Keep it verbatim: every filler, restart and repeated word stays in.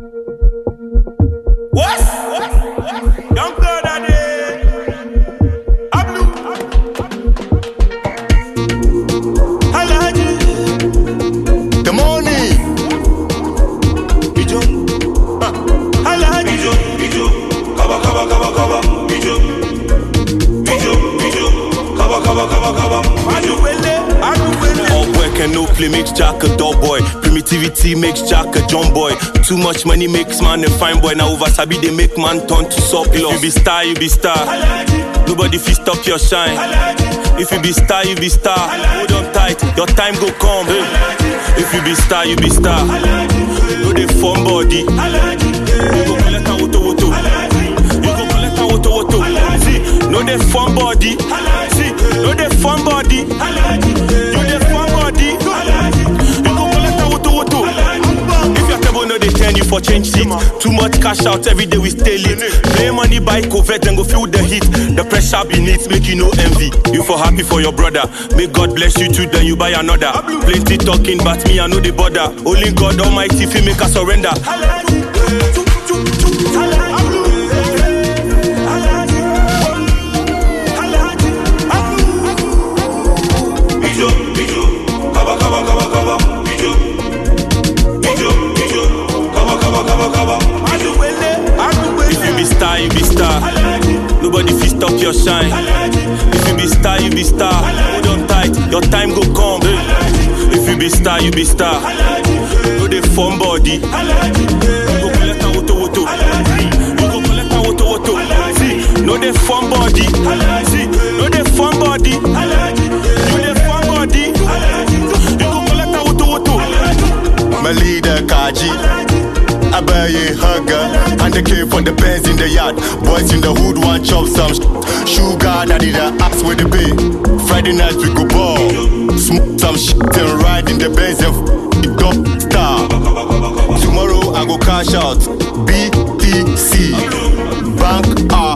What? Young blood are there. I'm blue. Halaji. The money. Bijo. Halaji. Bijo, bijo. Kaba, kaba, kaba, kaba. Bijo. Bijo, bijo. Kaba, kaba, kaba, kaba. Anuwele. Anuwele. All work and no play makes Jack a dull boy. Primitivity makes Jack a John boy. Too much money makes man a fine boy. Now over Sabi they make man turn to surplus. If you be star, you be star. Nobody fit stop your shine. If you be star, you be star. Hold on tight, your time go come. Hey. If you be star, you be star. No dey form body. You go collect a woto woto. You go collect a woto woto. See, no dey form body. See, no dey form body. You dey form body. You go collect a woto woto. If your table no dey turn you for change seat. Too much cash out every day we stay late. Play money buy covert and go feel the heat. The pressure beneath make you no envy. You for happy for your brother. May God bless you too, then you buy another. Plenty talking, but me I know the border. Only God Almighty fi make us surrender. Bijo, bijo. Kaba, kaba, kaba, kaba. Bijo. Bijo, bijo. Kaba, kaba, kaba, kaba. Anuwele. Anuwele. If you be star, you be star. Nobody fit stop your shine. If you be star, you be star. Hold on tight, your time go come. Hey. If you be star, you be star. No dey form body. You go collect a woto woto. You go collect a woto woto. See, no dey form body. See, no dey form body. You dey form body. You go collect a woto woto. My leader Kaji. I buy a hunger and they came for the Benz in the yard. Boys in the hood want chop some sh- sugar daddy the ass with the pay. Friday night we go ball, smoke some shit and ride in the Benz and f- it up star. Tomorrow I go cash out B T C Bank R.